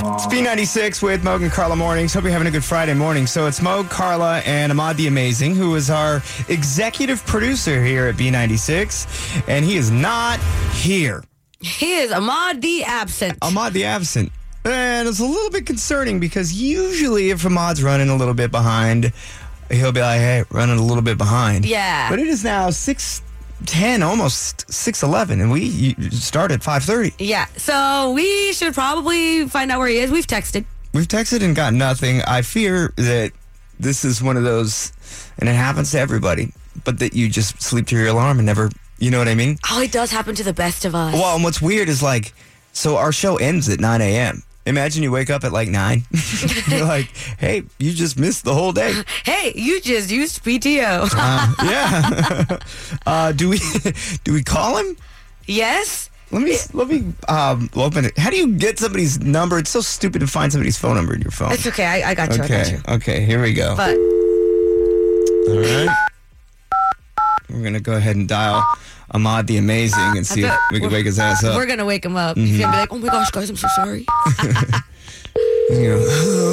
It's B96 with Moog and Carla Mornings. Hope you're having a good Friday morning. So it's Moog, Carla, and Ahmad the Amazing, who is our executive producer here at B96, and he is not here. He is Ahmad the Absent. Ahmad the Absent. And it's a little bit concerning because usually if Ahmad's running a little bit behind, he'll be like, hey, running a little bit behind. Yeah. But it is now 6:10, almost 6:11, and we start at 5:30. Yeah, so we should probably find out where he is. We've texted. We've texted and got nothing. I fear that this is one of those, and it happens to everybody, but that you just sleep through your alarm and never, you know what I mean? Oh, it does happen to the best of us. Well, and what's weird is like, so our show ends at 9 a.m. Imagine you wake up at like 9. You're like, hey, you just missed the whole day. Hey, you just used PTO. Yeah. Do we call him? Yes. Let me open it. How do you get somebody's number? It's so stupid to find somebody's phone number in your phone. It's okay. I got you. Okay. I got you. Okay. Here we go. But All right. We're gonna go ahead and dial Ahmad the Amazing and see if we can wake his ass up. we're going to wake him up. He's going to be like, oh my gosh, guys, I'm so sorry. You know,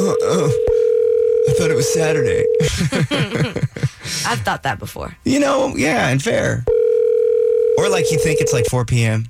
I thought it was Saturday. I've thought that before. You know, yeah, and fair. Or like you think it's like 4 p.m.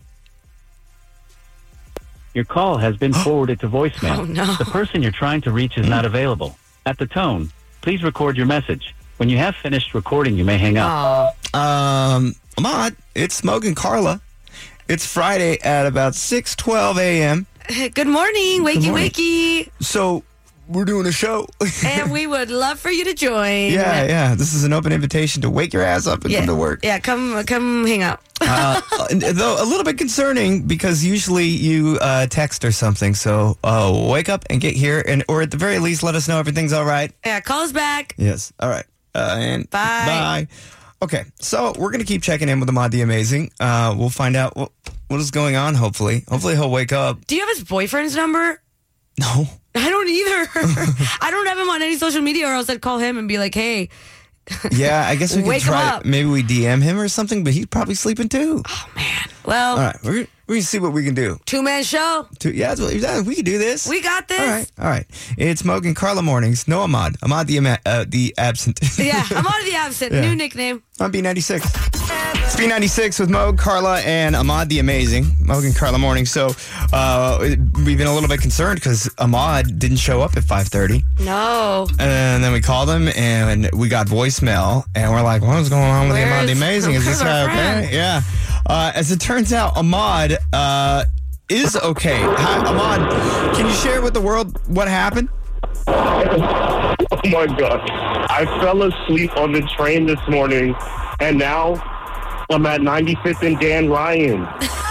Your call has been forwarded to voicemail. Oh, no. The person you're trying to reach is not available. At the tone, please record your message. When you have finished recording, you may hang up. Ahmad, it's Moog and Carla. It's Friday at about 6:12 a.m. Good morning. Wakey, morning. wakey. So we're doing a show. And we would love for you to join. Yeah. This is an open invitation to wake your ass up and come to work. Yeah, come hang out. Though a little bit concerning because usually you text or something. So wake up and get here, or at the very least, let us know everything's all right. Yeah, call us back. Yes. All right. And Bye. Okay. So we're going to keep checking in with Ahmad the Amazing. We'll find out what is going on, hopefully. Hopefully he'll wake up. Do you have his boyfriend's number? No. I don't either. I don't have him on any social media, or else I'd call him and be like, hey. Yeah, I guess we could Wake him try. up. Maybe we DM him or something, but he's probably sleeping too. Oh, man. Well, All right. We're going to see what we can do. two-man show. Yeah, we can do this. We got this. All right. It's Moog and Carla Mornings. No Ahmad. Ahmad the Absent. Yeah, I'm on the Absent. Yeah. New nickname. On B96. It's B96 with Moog, Carla, and Ahmad the Amazing. Moog and Carla Morning. So we've been a little bit concerned because Ahmad didn't show up at 5:30. No. And then we called him and we got voicemail. And we're like, what's going on with Ahmad the Amazing? Is this where's guy our okay? friend? Yeah. As it turns out, Ahmad is okay. Hi, Ahmad, can you share with the world what happened? Oh my God. I fell asleep on the train this morning, and now I'm at 95th and Dan Ryan.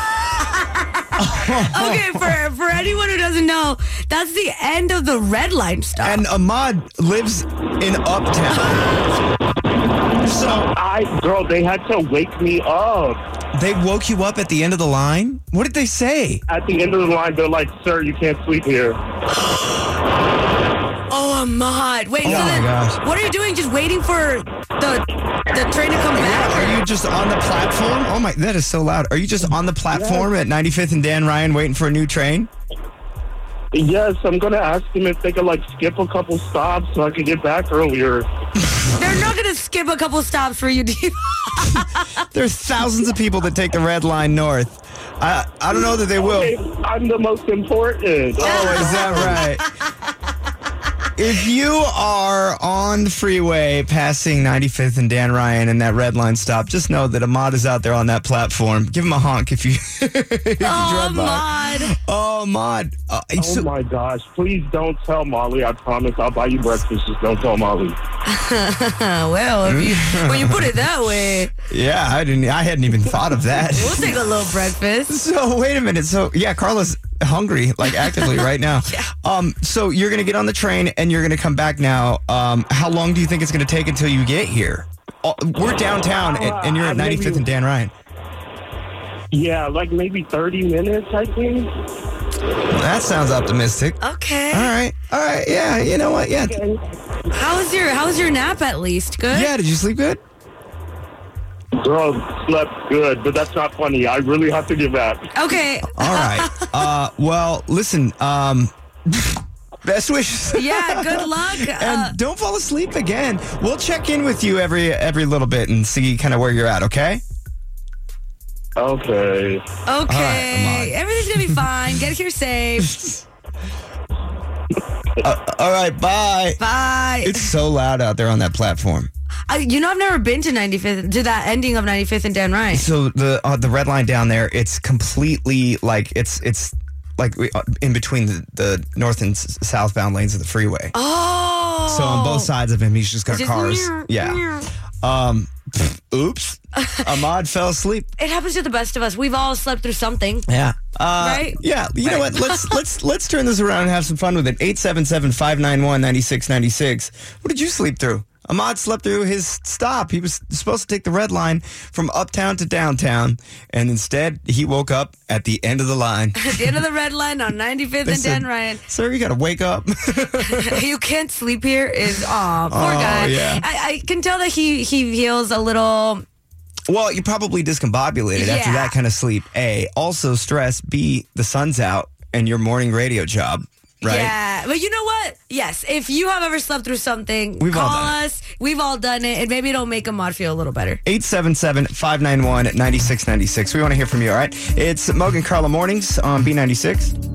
Okay, for anyone who doesn't know, that's the end of the red line stop. And Ahmad lives in Uptown. So Girl, they had to wake me up. they woke you up at the end of the line? What did they say? At the end of the line, they're like, sir, you can't sleep here. Oh, Ahmad. Wait, Oh so my then gosh. what are you doing? Just waiting for the train to come back? Are you just on the platform? Oh my, that is so loud. Are you just on the platform at 95th and Dan Ryan waiting for a new train? Yes, I'm going to ask them if they could, skip a couple stops so I could get back earlier. They're not going to skip a couple stops for you, Dave. There's thousands of people that take the red line north. I don't know that they will. Okay, I'm the most important. Oh, is that right? If you are on the freeway passing 95th and Dan Ryan and that red line stop, just know that Ahmad is out there on that platform. Give him a honk if you, if you Oh, drive by. Ahmad. Oh, Ahmad. Oh my gosh, please don't tell Molly. I promise I'll buy you breakfast. Just don't tell Molly. Well, when you put it that way, Yeah, I hadn't even thought of that. we'll take a little breakfast. So wait a minute. So yeah, Carla's hungry, actively right now. Yeah. So you're gonna get on the train and you're gonna come back now. How long do you think it's gonna take until you get here? We're downtown and you're at 95th and Dan Ryan. Yeah, maybe 30 minutes, I think. Well, that sounds optimistic. Okay. All right. Yeah, you know what? Yeah. Okay. How was your nap at least? Good? Yeah, did you sleep good? Girl, slept good, but that's not funny. I really have to get back. Okay. All right. Well, listen, Best wishes. Yeah, good luck. And don't fall asleep again. We'll check in with you every little bit and see kind of where you're at, okay? Okay. Okay. Ahmad. Everything's going to be fine. Get here safe. All right, bye. Bye. It's so loud out there on that platform. I've never been to 95th, to that ending of 95th and Dan Ryan. So the red line down there, it's completely like it's like in between the north and southbound lanes of the freeway. Oh. So on both sides of him, he's just got Just cars. meow, Yeah. meow. Oops. Ahmad fell asleep. It happens to the best of us. We've all slept through something. Yeah. Right? Yeah. You know what? Let's turn this around and have some fun with it. 877-591-9696. What did you sleep through? Ahmad slept through his stop. He was supposed to take the red line from uptown to downtown, and instead he woke up at the end of the line. At the end of the red line on 95th and Dan Ryan. Sir, you got to wake up. You can't sleep here is, poor guy. Yeah. I can tell that he feels a little... Well, you're probably discombobulated after Yeah. that kind of sleep. A, also stress. B, the sun's out and your morning radio job, right? Yeah, but you know what? Yes, if you have ever slept through something, We've all call done us. We've all done it, and maybe it'll make Ahmad feel a little better. 877-591-9696. We want to hear from you, all right? It's Mogan Carla Mornings on B96.